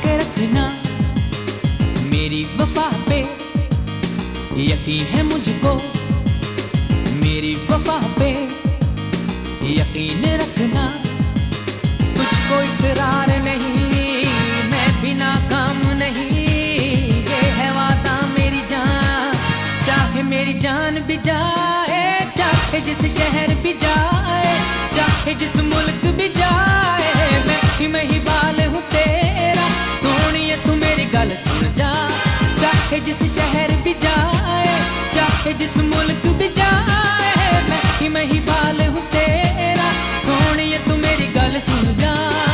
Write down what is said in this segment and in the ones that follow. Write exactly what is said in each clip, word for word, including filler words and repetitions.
के रखना, मेरी वफा पे यकीन है मुझको, मेरी वफा पे यकीन रखना। तुझको इकरार नहीं, मैं भी नाकाम नहीं, ये है वादा मेरी जान। चाहे मेरी जान भी जाए, चाहे जिस शहर भी जाए, चाहे जिस मुल्क भी जाए, मैं ही मैं ही बाल हूँ तेरा। सोनिए तू मेरी गल सुन जा, चाहे जिस शहर भी जाए, चाहे जिस मुल्क भी जाए, मैं ही मैं ही बाल हूँ तेरा। सोनिए तू मेरी गल सुन जा।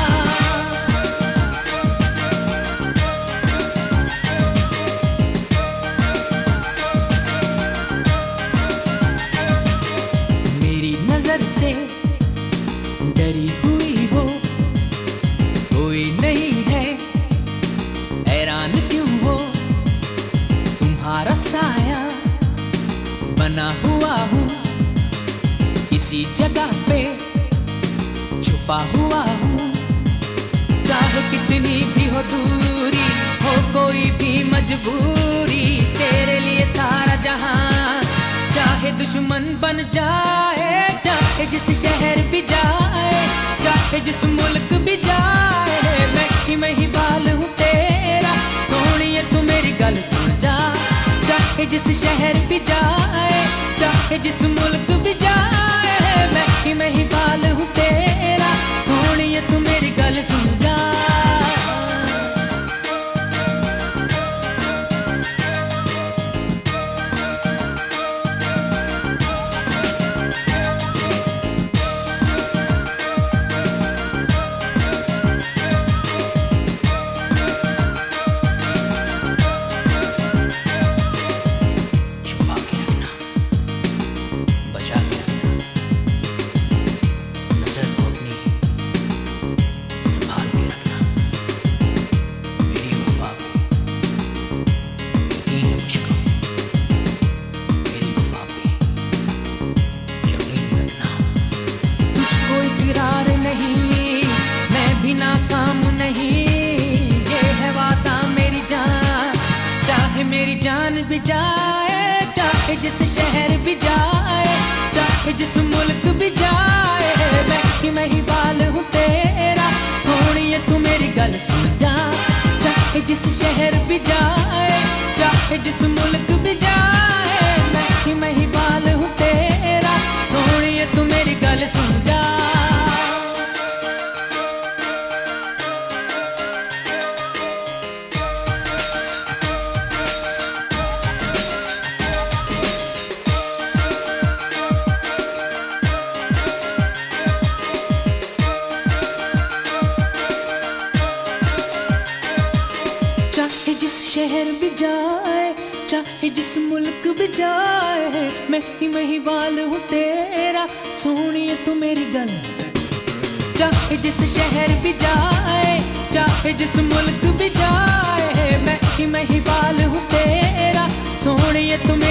मेरी नजर से डरी हुई हो कोई नहीं है, हैरान क्यों हो, तुम्हारा साया बना हुआ हूँ, किसी जगह पे छुपा हुआ हूँ। चाहे कितनी भी हो दूरी, हो कोई भी मजबूरी, तेरे लिए सारा जहां चाहे दुश्मन बन जाए, चाहे जिस शहर भी जाए, चाहे जिस मुल्क भी जाए, मैं ही मैं ही बाल हूँ तेरा। सोनिए तू मेरी गल सुन जा, चाहे जिस शहर भी जाए, चाहे जिस मुल्क भी जाए, मैं ही मैं ही बाल हूँ तेरा। सोनिए तू मेरी गल सुन जा। इकरार नहीं, मैं भी नाकाम नहीं, ये है वादा मेरी जान। चाहे मेरी जान भी जाए, चाहे जिस शहर भी जाए, चाहे जिस मुल्क भी जाए, मैं ही मैं ही बाल हूँ तेरा। सोनिए तू मेरी गल सुन जा, चाहे जिस शहर भी जाए, चाहे जिस मुल्क भी जाए, मैं ही मैं ही बाल हूँ तेरा। सोनिए तू मेरी गल सुन जा। चाहे जिस शहर भी जाए, चाहे जिस मुल्क भी जाए, मैं ही मैं ही बाल हूँ तेरा। सोनिए तू मेरी गल, चाहे जिस शहर भी जाए, चाहे जिस मुल्क भी जाए, मैं ही मैं ही बाल हूँ तेरा। सोनिए तू